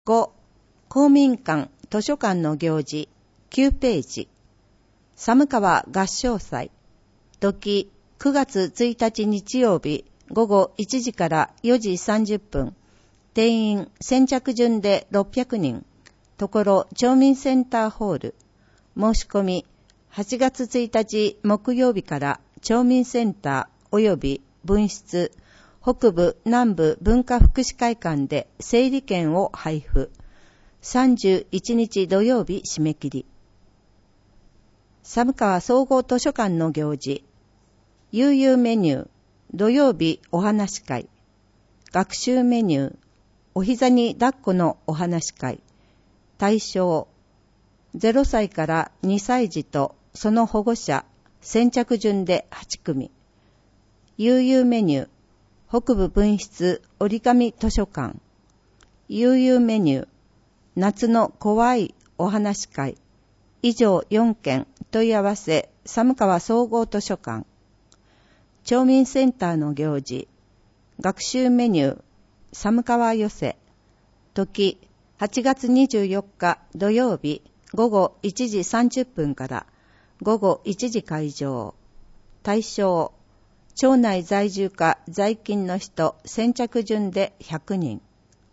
5. 公民館図書館の行事9ページ。寒川合唱祭。時9月1日日曜日午後1時から4時30分。定員先着順で600人。ところ町民センターホール。申し込み8月1日木曜日から町民センター及び分室北部南部文化福祉会館で整理券を配布。31日土曜日締め切り。寒川総合図書館の行事。悠々メニュー。土曜日お話会。学習メニュー。お膝に抱っこのお話会。対象。0歳から2歳児とその保護者。先着順で8組。悠々メニュー。北部分室折り紙図書館。悠々メニュー。夏の怖いお話会。以上4件問い合わせ寒川総合図書館。町民センターの行事。学習メニュー。寒川寄せ。時8月24日土曜日午後1時30分から午後1時会場。対象。町内在住か在勤の人先着順で100人。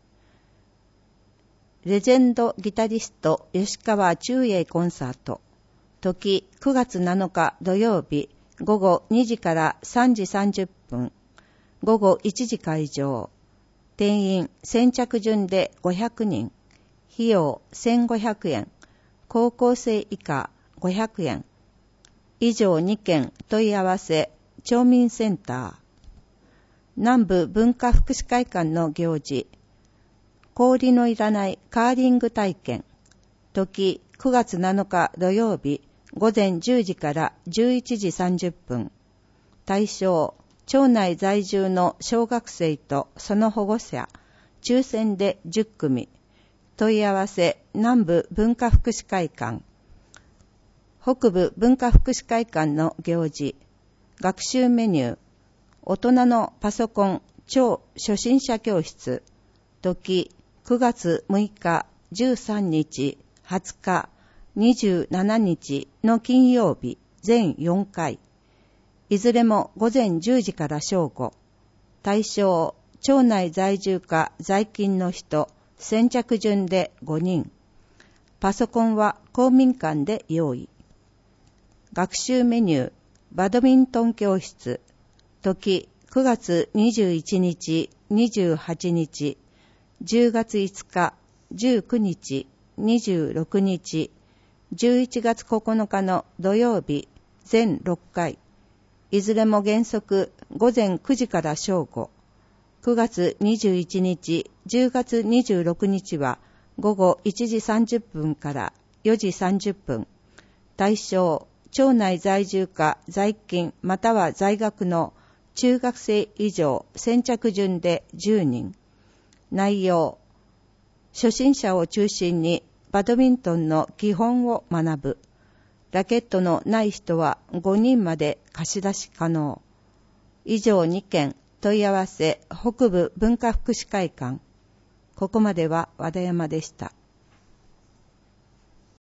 レジェンドギタリスト吉川忠英コンサート。時9月7日土曜日午後2時から3時30分。午後1時会場。定員先着順で500人。費用1500円。高校生以下500円。以上2件問い合わせ町民センター。南部文化福祉会館の行事。氷のいらないカーリング体験。時9月7日土曜日午前10時から11時30分。対象。町内在住の小学生とその保護者。抽選で10組。問い合わせ南部文化福祉会館。北部文化福祉会館の行事。学習メニュー。大人のパソコン超初心者教室。時9月6日、13日、20日、27日の金曜日全4回。いずれも午前10時から正午。対象、町内在住か在勤の人、先着順で5人。パソコンは公民館で用意。学習メニュー。バドミントン教室。時9月21日、28日、10月5日、19日、26日、11月9日の土曜日、全6回。いずれも原則午前9時から正午。9月21日、10月26日は午後1時30分から4時30分。対象。町内在住か在勤または在学の中学生以上先着順で10人。内容。初心者を中心にバドミントンの基本を学ぶ。ラケットのない人は5人まで貸し出し可能。以上2件問い合わせ北部文化福祉会館。ここまでは和田山でした。